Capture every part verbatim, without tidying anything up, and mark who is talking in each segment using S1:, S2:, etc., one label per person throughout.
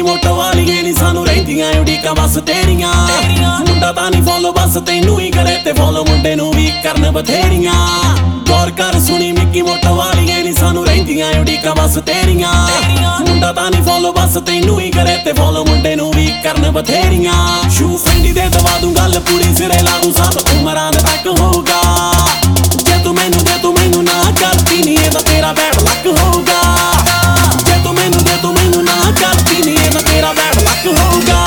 S1: motto ਵਾਲੀਏ ਨੀ ਸਾਨੂੰ ਰਹਿੰਦੀਆਂ ਉਡੀਕਾਂ ਬਸ ਤੇਰੀਆਂ ਮੁੰਡਾ ਤਾਂ ਨਹੀਂ ਫੋਲੋ ਬਸ ਤੈਨੂੰ ਹੀ ਕਰੇ ਤੇ ਫੋਲੋ ਮੁੰਡੇ ਨੂੰ ਵੀ ਕਰਨ ਬਥੇਰੀਆਂ ਗੌਰ ਕਰ ਸੁਣੀ ਮਿੱਕੀ ਮੋਟੋ ਵਾਲੀਏ ਨੀ ਸਾਨੂੰ ਰਹਿੰਦੀਆਂ ਉਡੀਕਾਂ ਬਸ ਤੇਰੀਆਂ ਮੁੰਡਾ ਤਾਂ ਨਹੀਂ ਫੋਲੋ ਬਸ ਤੈਨੂੰ ਹੀ ਕਰੇ ਤੇ ਫੋਲੋ ਮੁੰਡੇ ਨੂੰ ਵੀ ਕਰਨ ਬਥੇਰੀਆਂ ਸ਼ੂ ਫੈਂਡੀ ਦੇ ਦਵਾ ਦੂੰ ਗੱਲ ਪੂਰੀ ਸਿਰੇ ਲਾ ਦੂੰ ਸਭ ਉਮਰਾਂ ਦੇ ਤੱਕ ਹੋਊਗਾ ਜੇ ਤੂੰ ਮੈਨੂੰ ਜੇ ਤੂੰ ਮੈਨੂੰ ਨਾ ਕਰਦੀ ਨੀ ਇਹ ਤਾਂ ਤੇਰਾ ਬੈਡ ਲੱਕ ਹੋਊਗਾ ਜੇ ਤੂੰ ਮੈਨੂੰ ਜੇ ਤੂੰ ਮੈਨੂੰ ਨਾ ਕਰਦੀ ਨੀ ਇਹ ਤਾਂ ਤੇਰਾ ਬੈਡ ਲੱਕ ਹੋਊਗਾ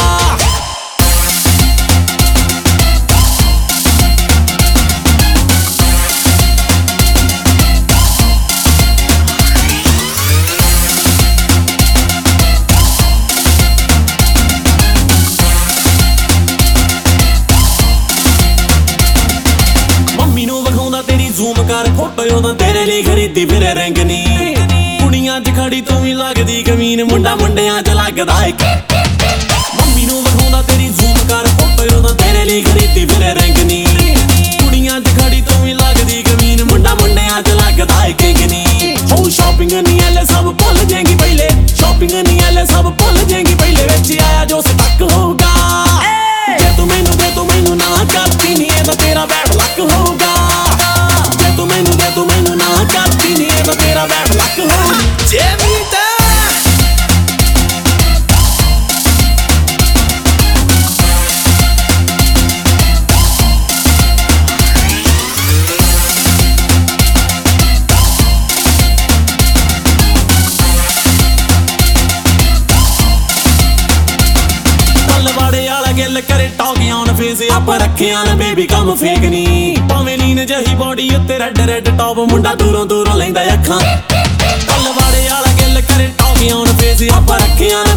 S1: ਜ਼ੂਮ ਕਰ ਫੋਟੋ ਉਹਦਾ ਤੇਰੇ ਲਈ ਖਰੀਦੀ ਫਿਰੇ ਰਿੰਗ ਨੀ ਕੁੜੀਆਂ 'ਚ ਖੜੀ ਤੂੰ ਵੀ ਲੱਗਦੀ ਕਮੀਨ ਮੁੰਡਾ ਮੁੰਡਿਆਂ 'ਚ ਲੱਗਦਾ ਇੱਕ ਮੰਮੀ ਨੂੰ ਵਿਖਾਉਂਦਾ ਤੇਰੀ ਜ਼ੂਮ ਕਰ ਫੋਟੋ ਉਹਦਾ ਤੇਰੇ ਲਈ ਖਰੀਦੀ ਫਿਰੇ ਰਿੰਗ ਨੀ ਕੁੜੀਆਂ 'ਚ ਖੜੀ ਤੂੰ ਵੀ ਲੱਗਦੀ ਕਮੀਨ ਮੁੰਡਾ ਮੁੰਡਿਆਂ 'ਚ ਲੱਗਦਾ ਇੱਕ ਨੀ ਹੋ ਸ਼ਾਪਿੰਗ ਨਹੀਂ ਐਲੇ ਸਭ ਭੁੱਲ ਜਾਏਗੀ ਪਹਿਲੇ ਸ਼ਾਪਿੰਗ ਨਹੀਂ ਐਲੇ ਸਭ ਭੁੱਲ ਜਾਏਗੀ ਪਹਿਲੇ ਵਿੱਚ ਆਇਆ ਜੋ ਸਟਕ ਹੋਊਗਾ ਜੇ ਤੂੰ ਮੈਨੂੰ ਜੇ ਤੂੰ ਮੈਨੂੰ ਨਾ ਕਰਦੀ ਨੀ ਇਹ ਤਾਂ ਤੇਰਾ ਬੈਡ ਲੱਕ ਹੋਊਗਾ ਤੂੰ ਮੈਨੂੰ ਜੇ ਤੂੰ ਮੈਨੂੰ ਨਾ ਕਰਦੀ ਨੀ ਇਹ ਤਾਂ ਤੇਰਾ ਬੈਡ ਲੱਕ ਹੋਊਗਾ ਜੇ ਮੀਟਾ ਵਾੜੇ ਵਾਲਾ ਗਿੱਲ ਕਰੇ ਟੌਗੀਆਂ ਔਨ ਫੇਸ ਆਪਾਂ ਰੱਖਿਆ ਨਾ ਬੇਬੀ ਕੰਮ ਫੇਕ ਨੀ ਭਾਵੇਂ ਲੀਨ ਜਹੀ ਬੋਡੀ ਉੱਤੇ ਰੈੱਡ ਰੈੱਡ ਟੌਪ ਮੁੰਡਾ ਦੂਰੋਂ ਦੂਰੋਂ ਲੈਂਦਾ ਅੱਖਾਂ ਕੱਲ ਵਾੜੇ ਵਾਲਾ ਗਿੱਲ ਕਰੇ ਟੌਗੀਆਂ ਔਨ ਫੇਸ ਆਪਾਂ ਰੱਖਿਆ